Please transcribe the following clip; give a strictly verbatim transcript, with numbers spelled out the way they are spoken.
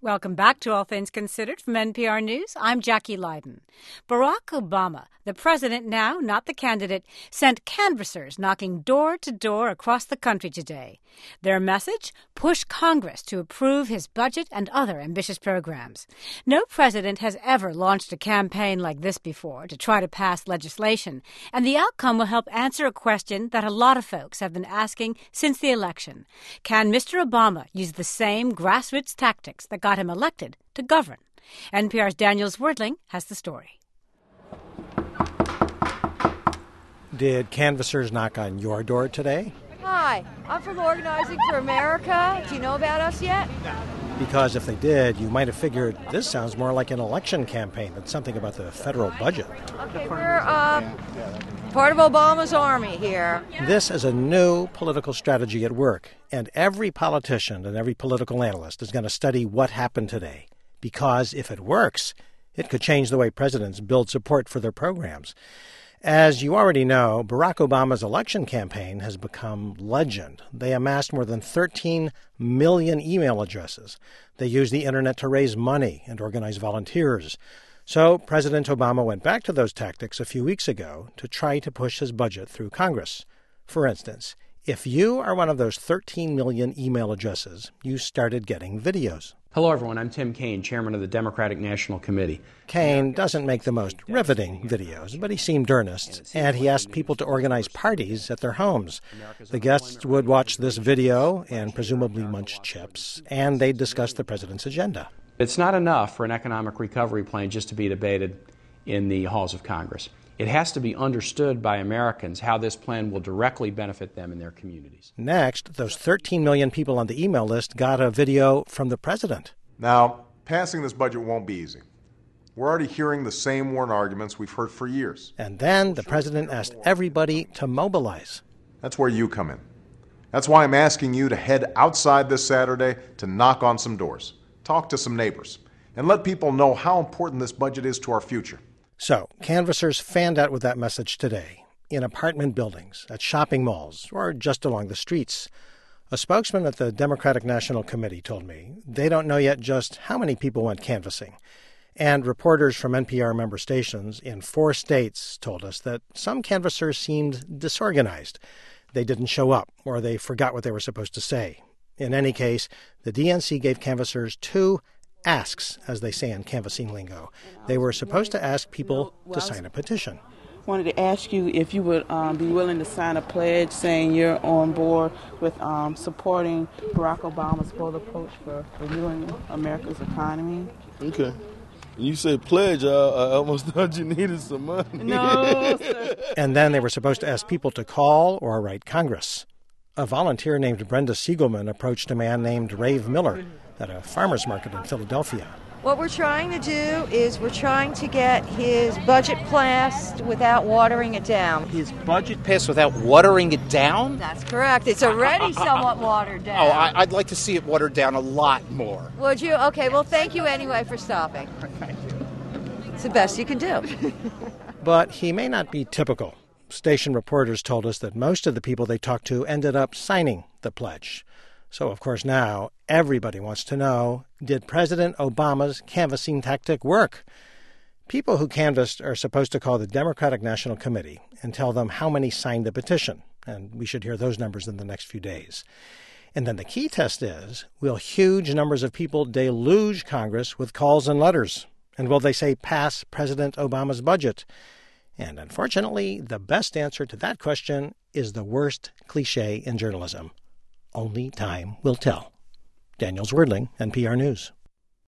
Welcome back to All Things Considered from N P R News. I'm Jackie Leiden. Barack Obama, the president now, not the candidate, sent canvassers knocking door to door across the country today. Their message? Push Congress to approve his budget and other ambitious programs. No president has ever launched a campaign like this before to try to pass legislation, and the outcome will help answer a question that a lot of folks have been asking since the election. Can Mister Obama use the same grassroots tactics that got him elected to govern? N P R's Daniel Zwerdling has the story. Did canvassers knock on your door today? Hi, I'm from Organizing for America. Do you know about us yet? Because if they did, you might have figured this sounds more like an election campaign than something about the federal budget. Okay, we're uh, part of Obama's army here. This is a new political strategy at work, and every politician and every political analyst is going to study what happened today. Because if it works, it could change the way presidents build support for their programs. As you already know, Barack Obama's election campaign has become legend. They amassed more than thirteen million email addresses. They used the internet to raise money and organize volunteers. So President Obama went back to those tactics a few weeks ago to try to push his budget through Congress. For instance, if you are one of those thirteen million email addresses, you started getting videos. Hello, everyone. I'm Tim Kaine, chairman of the Democratic National Committee. Kaine doesn't make the most riveting videos, but he seemed earnest, and he asked people to organize parties at their homes. The guests would watch this video and presumably munch chips, and they'd discuss the president's agenda. It's not enough for an economic recovery plan just to be debated in the halls of Congress. It has to be understood by Americans how this plan will directly benefit them in their communities. Next, those thirteen million people on the email list got a video from the president. Now, passing this budget won't be easy. We're already hearing the same worn arguments we've heard for years. And then the president asked everybody to mobilize. That's where you come in. That's why I'm asking you to head outside this Saturday to knock on some doors, talk to some neighbors, and let people know how important this budget is to our future. So, canvassers fanned out with that message today, in apartment buildings, at shopping malls, or just along the streets. A spokesman at the Democratic National Committee told me they don't know yet just how many people went canvassing. And reporters from N P R member stations in four states told us that some canvassers seemed disorganized. They didn't show up, or they forgot what they were supposed to say. In any case, the D N C gave canvassers two asks, as they say in canvassing lingo. They were supposed to ask people to sign a petition. Wanted to ask you if you would um, be willing to sign a pledge saying you're on board with um, supporting Barack Obama's bold approach for renewing America's economy. Okay. When you said pledge, I, I almost thought you needed some money. No, sir. And then they were supposed to ask people to call or write Congress. A volunteer named Brenda Siegelman approached a man named Rave Miller at a farmer's market in Philadelphia. What we're trying to do is we're trying to get his budget passed without watering it down. His budget passed without watering it down? That's correct. It's already somewhat watered down. Oh, I, I'd like to see it watered down a lot more. Would you? Okay, well, thank you anyway for stopping. It's the best you can do. But he may not be typical. Station reporters told us that most of the people they talked to ended up signing the pledge. So, of course, now everybody wants to know, did President Obama's canvassing tactic work? People who canvassed are supposed to call the Democratic National Committee and tell them how many signed the petition, and we should hear those numbers in the next few days. And then the key test is, will huge numbers of people deluge Congress with calls and letters? And will they say pass President Obama's budget? And unfortunately, the best answer to that question is the worst cliche in journalism. Only time will tell. Daniel Zwerdling, N P R News.